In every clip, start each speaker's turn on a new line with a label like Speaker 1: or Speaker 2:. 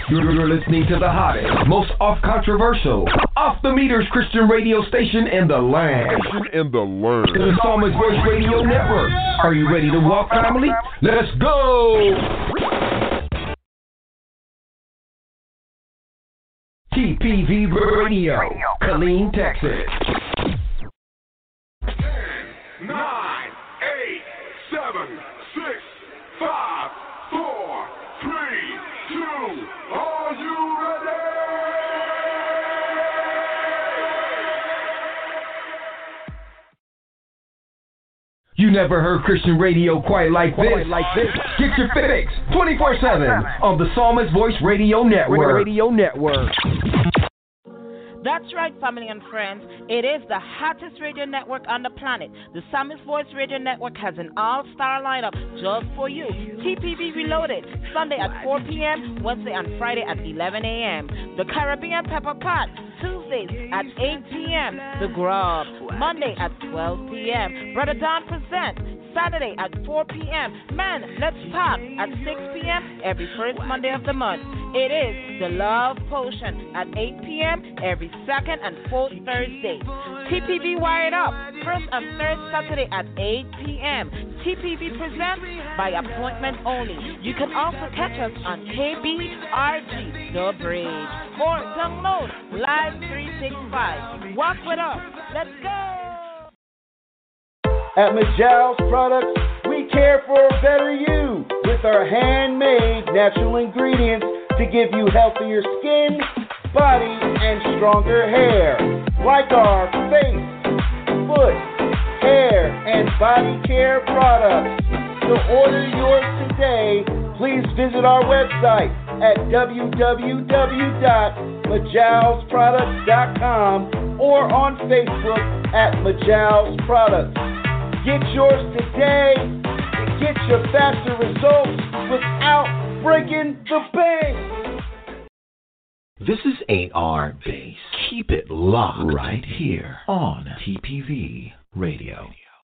Speaker 1: You're listening to the hottest, most off-controversial, off-the-meters Christian radio station in the land. The Psalmist Voice Radio Network. Are you ready to walk, family? Let's go! TPV Radio, Killeen, Texas.
Speaker 2: 10, 9, 8, 7, 6, 5, 4, 3, 2, are you ready?
Speaker 1: You never heard Christian radio quite like this. Get your fix 24/7 on the Psalmist Voice Radio Network.
Speaker 3: That's right, family and friends. It is the hottest radio network on the planet. The Psalmist Voice Radio Network has an all-star lineup just for you. TPV Reloaded, Sunday at 4 p.m., Wednesday and Friday at 11 a.m. The Caribbean Pepper Pot, Tuesdays at 8 p.m. The Grub, Monday at 12 p.m. Brother Don Presents, Saturday at 4 p.m. Man, Let's Talk at 6 p.m. every first Monday of the month. It is the Love Potion at 8 p.m. every second and fourth Thursday. TPV Wired Up, first and third Saturday at 8 p.m. TPV Presents by appointment only. You can also catch us on KBRG The Bridge or download Live 365. Walk with us. Let's go.
Speaker 4: At Majal's Products, we care for a better you with our handmade natural ingredients to give you healthier skin, body, and stronger hair. Like our face, foot, hair, and body care products. To order yours today, please visit our website at www.majalsproducts.com or on Facebook at Majal's Products. Get yours today to get your faster results without breaking the bank.
Speaker 5: This is AR Base. Keep it locked right here on TPV Radio.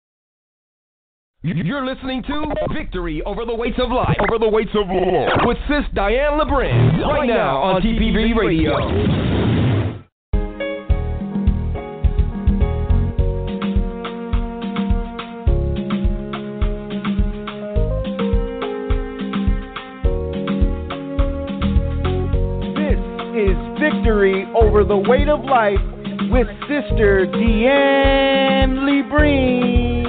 Speaker 1: You're listening to Victory Over the Weights of Life. With Sis Diane LeBrin. Right now on TPV Radio.
Speaker 4: Victory Over the Weight of Life with Sister Deanne LeBrin.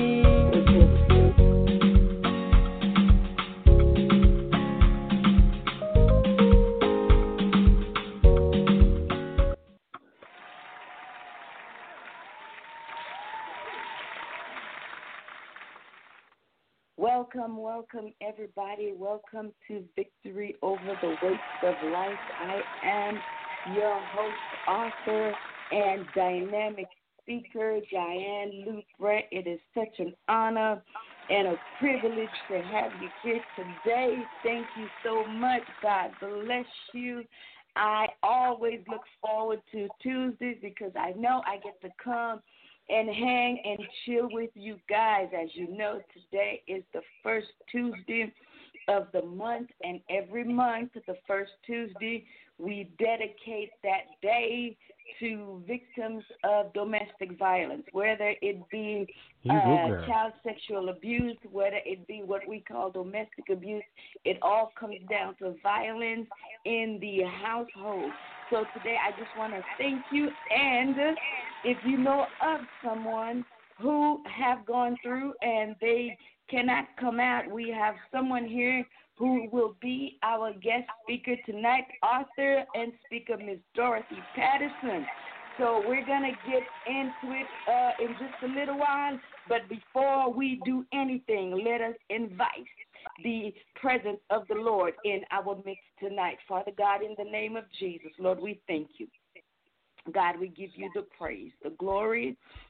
Speaker 6: Welcome, everybody. Welcome to Victory Over the Weights of Life. I am your host, author, and dynamic speaker, Diane LeBrin. It is such an honor and a privilege to have you here today. Thank you so much. God bless you. I always look forward to Tuesdays because I know I get to come and hang and chill with you guys. As you know, today is the first Tuesday of the month, and every month, the first Tuesday, we dedicate that day to victims of domestic violence, whether it be child sexual abuse, whether it be what we call domestic abuse. It all comes down to violence in the household. So today I just want to thank you, and if you know of someone who have gone through and they cannot come out, we have someone here who will be our guest speaker tonight, author and speaker, Ms. Dorothy Patterson. So we're going to get into it in just a little while, but before we do anything, let us invite the presence of the Lord in our midst tonight. Father God, in the name of Jesus, Lord, we thank you. God, we give you the praise, the glory,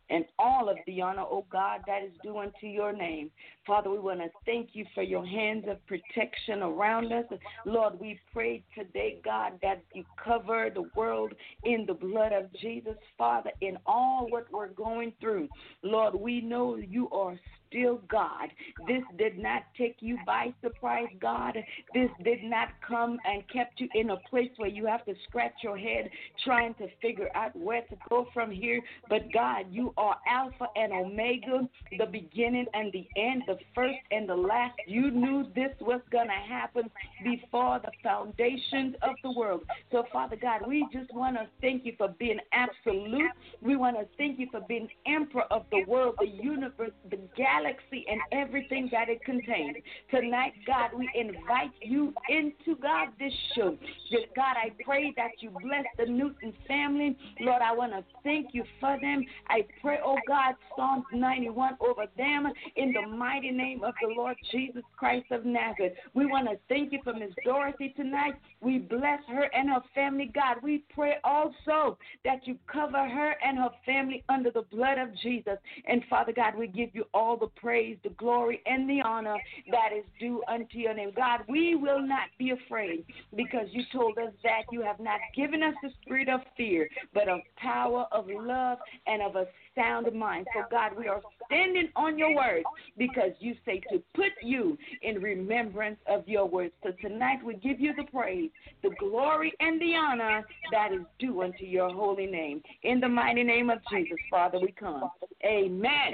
Speaker 6: and all of the honor, oh God, that is due unto your name. Father, we want to thank you for your hands of protection around us. Lord, we pray today, God, that you cover the world in the blood of Jesus, Father, in all what we're going through. Lord, we know you are still God. This did not take you by surprise, God. This did not come and kept you in a place where you have to scratch your head trying to figure out where to go from here. But God, you are Alpha and Omega, the beginning and the end, the first and the last. You knew this was going to happen before the foundations of the world. So, Father God, we just want to thank you for being absolute. We want to thank you for being emperor of the world, the universe, the galaxy, and everything that it contains. Tonight, God, we invite you into, God, this show. God, I pray that you bless the Newton family. Lord, I want to thank you for them. I pray, oh God, Psalms 91 over them in the mighty name of the Lord Jesus Christ of Nazareth. We want to thank you for Miss Dorothy tonight. We bless her and her family, God. We pray also that you cover her and her family under the blood of Jesus. And Father God, we give you all the praise, the glory, and the honor that is due unto your name. God, we will not be afraid because you told us that you have not given us the spirit of fear, but of power, of love, and of a sound mind. So, God, we are standing on your word because you say to put you in remembrance of your words. So tonight we give you the praise, the glory, and the honor that is due unto your holy name. In the mighty name of Jesus, Father, we come. Amen.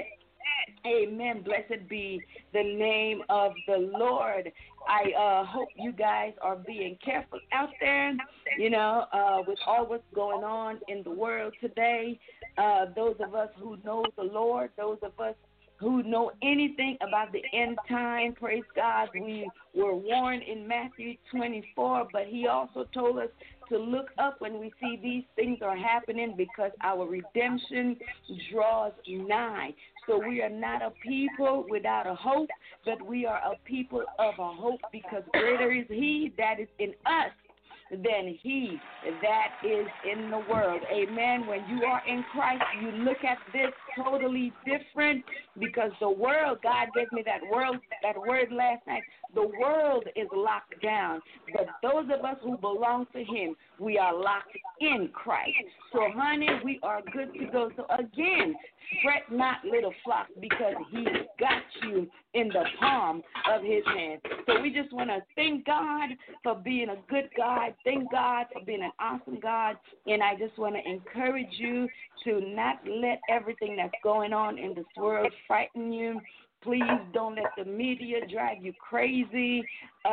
Speaker 6: Amen. Blessed be the name of the Lord. I hope you guys are being careful out there, with all what's going on in the world today. Those of us who know the Lord, those of us who know anything about the end time, praise God, we were warned in Matthew 24, but he also told us to look up when we see these things are happening because our redemption draws nigh. So we are not a people without a hope, but we are a people of a hope because greater is he that is in us than he that is in the world. Amen. When you are in Christ, you look at this totally different because the world, God gave me that word last night, the world is locked down. But those of us who belong to him, we are locked in Christ. So, honey, we are good to go. So, again, fret not, little flock, because he got you in the palm of his hand. So we just want to thank God for being a good God. Thank God for being an awesome God. And I just want to encourage you to not let everything that's going on in this world frighten you. Please don't let the media drive you crazy.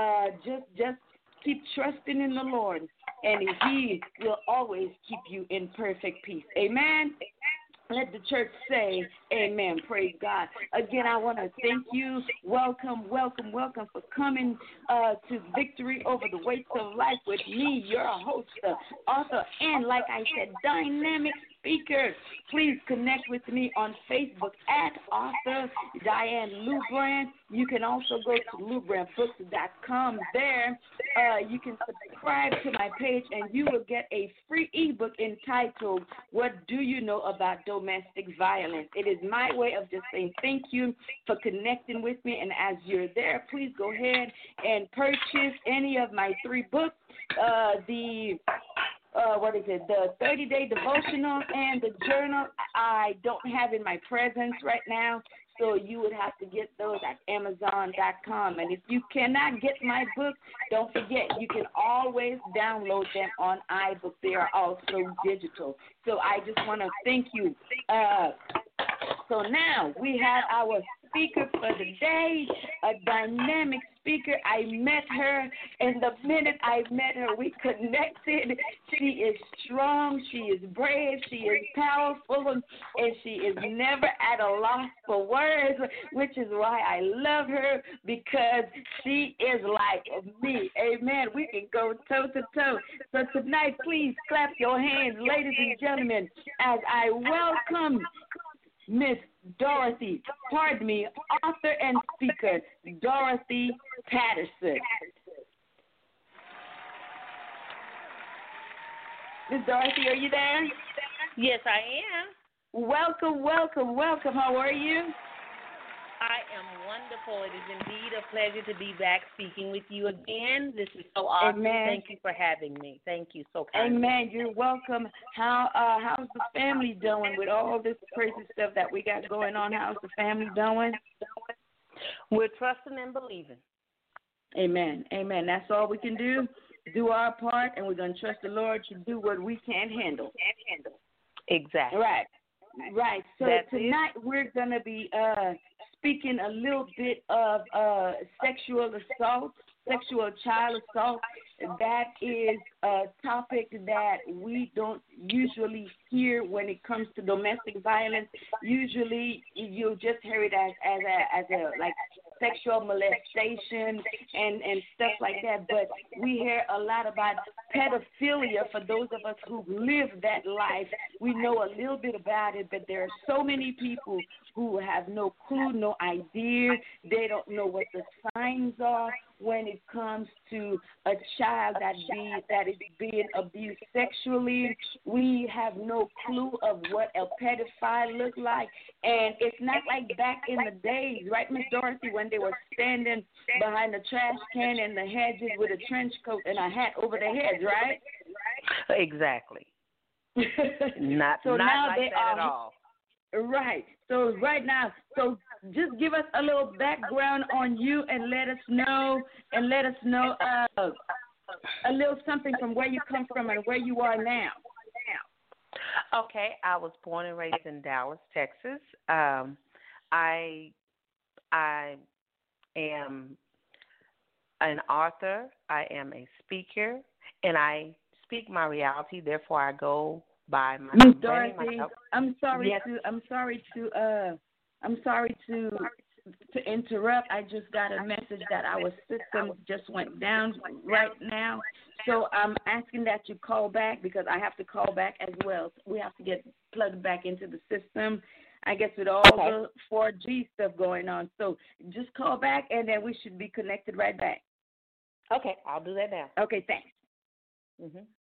Speaker 6: Just keep trusting in the Lord, and he will always keep you in perfect peace. Amen. Let the church say amen. Praise God. Again, I want to thank you. Welcome for coming to Victory Over the Weights of Life with me, your host, author, and like I said, dynamic speaker. Please connect with me on Facebook at author Diane Lubran. You can also go to LubranBooks.com. There, you can subscribe to my page, and you will get a free ebook entitled, What Do You Know About Domestic Violence? It is my way of just saying thank you for connecting with me, and as you're there, please go ahead and purchase any of my 3 books, the 30-day devotional and the journal. I don't have in my presence right now, so you would have to get those at Amazon.com. And if you cannot get my book, don't forget, you can always download them on iBook. They are also digital. So I just want to thank you. So now we have our speaker for the day, a dynamic speaker. I met her, and the minute I met her, we connected. She is strong, she is brave, she is powerful, and she is never at a loss for words, which is why I love her, because she is like me. Amen. We can go toe to toe. So tonight, please clap your hands, ladies and gentlemen, as I welcome Miss Dorothy, author and speaker, Dorothy Patterson. Miss Dorothy, are you there?
Speaker 3: Yes, I am.
Speaker 6: Welcome, welcome, welcome. How are you?
Speaker 7: I am wonderful. It is indeed a pleasure to be back speaking with you again. This is so awesome.
Speaker 6: Amen.
Speaker 7: Thank you for having me. Thank you so kindly.
Speaker 6: Amen. You're welcome. How's the family doing with all this crazy stuff that we got going on? How's the family doing?
Speaker 7: We're trusting and believing.
Speaker 6: Amen. Amen. That's all we can do. Do our part, and we're going to trust the Lord to do what we can't handle.
Speaker 7: Exactly.
Speaker 6: Right. So tonight we're going to be speaking a little bit of sexual assault, sexual child assault. That is a topic that we don't usually hear when it comes to domestic violence. Usually you just hear it as a like sexual molestation and stuff like that. But we hear a lot about pedophilia for those of us who live that life. We know a little bit about it, but there are so many people who have no clue, no idea. They don't know what the signs are when it comes to a child that is being abused sexually. We have no clue of what a pedophile looks like. And it's not like back in the days, right, Miss Dorothy, when they were standing behind the trash can and the hedges with a trench coat and a hat over their heads, right?
Speaker 7: Exactly. Not
Speaker 6: so
Speaker 7: not
Speaker 6: now
Speaker 7: like
Speaker 6: they
Speaker 7: that
Speaker 6: are,
Speaker 7: at all.
Speaker 6: Right. So right now, just give us a little background on you and let us know a little something from where you come from and where you are now.
Speaker 7: Okay, I was born and raised in Dallas, Texas. I am an author. I am a speaker, and I speak my reality. Therefore, I go by my
Speaker 6: Miss
Speaker 7: branding
Speaker 6: Dorothy,
Speaker 7: myself.
Speaker 6: I'm sorry
Speaker 7: Yes.
Speaker 6: to interrupt. I just got a message that our system just went down right now. So I'm asking that you call back because I have to call back as well. We have to get plugged back into the system, I guess, with all the 4G stuff going on. So just call back, and then we should be connected right back.
Speaker 7: Okay, I'll do that now.
Speaker 6: Okay, thanks.
Speaker 7: Mm-hmm.